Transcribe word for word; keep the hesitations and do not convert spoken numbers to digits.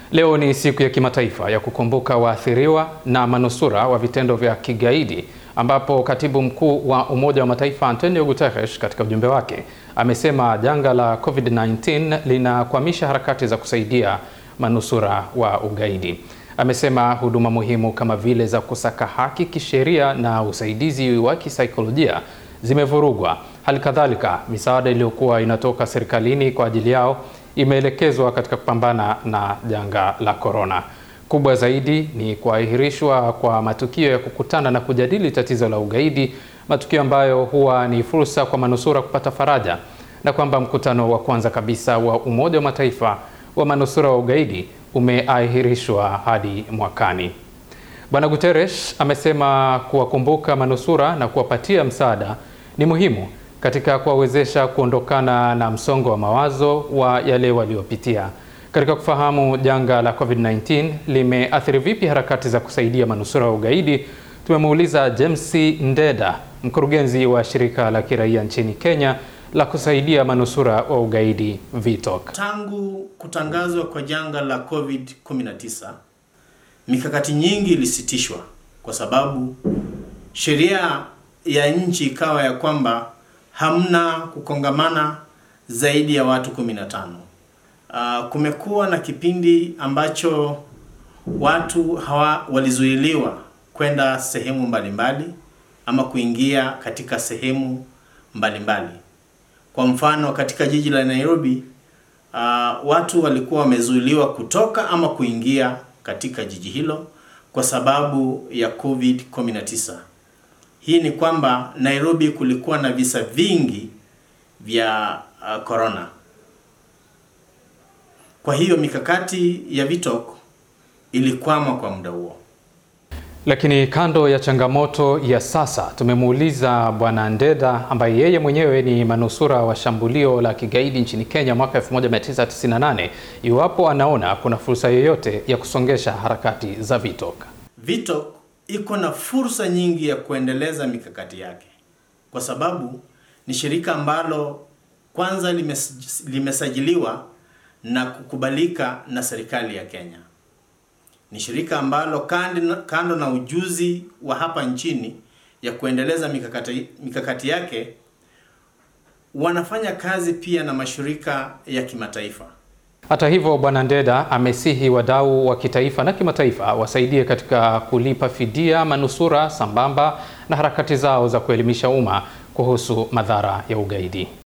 Leo ni siku ya kimataifa ya kukumbuka waathiriwa na manusura wa vitendo vya kigaidi, ambapo Katibu Mkuu wa Umoja wa Mataifa Antonio Guterres katika ujumbe wake amesema janga la COVID nineteen linakwamisha harakati za kusaidia manusura wa ugaidi. Amesema huduma muhimu kama vile za kusaka haki kisheria na usaidizi wa kisaikolojia zimevurugwa. Hali kadhalika, misaada iliyokuwa inatoka serikalini kwa ajili yao imeelekezwa katika kupambana na janga la korona. Kubwa zaidi ni kuahirishwa kwa matukio ya kukutana na kujadili tatizo la ugaidi, matukio ambayo huwa ni fursa kwa manusura kupata faraja, na kwamba mkutano wa kwanza kabisa wa Umoja wa Mataifa wa manusura wa ugaidi umeahirishwa hadi mwakani. Bwana Guterres amesema kuwakumbuka manusura na kuwapatia msaada ni muhimu katika kuwawezesha kuondokana na msongo wa mawazo wa yale waliopitia. Katika kufahamu janga la COVID nineteen limeathiri vipi harakati za kusaidia manusura wa ugaidi, tumemuuliza James Ndeda, mkurugenzi wa shirika la kiraia nchini Kenya la kusaidia manusura wa ugaidi V I T O C. Tangu kutangazwa kwa janga la COVID kumi na tisa, mikakati nyingi ilisitishwa kwa sababu sheria ya nchi ikawa ya kwamba hamna kukongamana zaidi ya watu kumi na tano. Uh, kumekuwa na kipindi ambacho watu hawa walizuiliwa kwenda sehemu mbalimbali ama kuingia katika sehemu mbalimbali. Kwa mfano, katika jiji la Nairobi, uh, watu walikuwa wamezuiliwa kutoka ama kuingia katika jiji hilo kwa sababu ya COVID kumi na tisa. Hii ni kwamba Nairobi kulikuwa na visa vingi vya uh, corona. Kwa hiyo mikakati ya V I T O C ilikwama kwa muda huo. Lakini kando ya changamoto ya sasa, tumemuuliza Bwana Ndeda ambaye yeye mwenyewe ni manusura wa shambulio la kigaidi nchini Kenya mwaka elfu moja mia tisa tisini na nane, iwapo anaona kuna fursa yoyote ya kusongesha harakati za V I T O C. V I T O C iko na fursa nyingi ya kuendeleza mikakati yake, kwa sababu ni shirika ambalo kwanza limes, limesajiliwa na kukubalika na serikali ya Kenya. Ni shirika ambalo kando, kando na ujuzi wa hapa nchini ya kuendeleza mikakati, mikakati yake, wanafanya kazi pia na mashirika ya kimataifa. Hata hivyo, Bwana Ndeda amesihi wadau wa kitaifa na kimataifa wasaidie katika kulipa fidia manusura sambamba na harakati zao za kuelimisha umma kuhusu madhara ya ugaidi.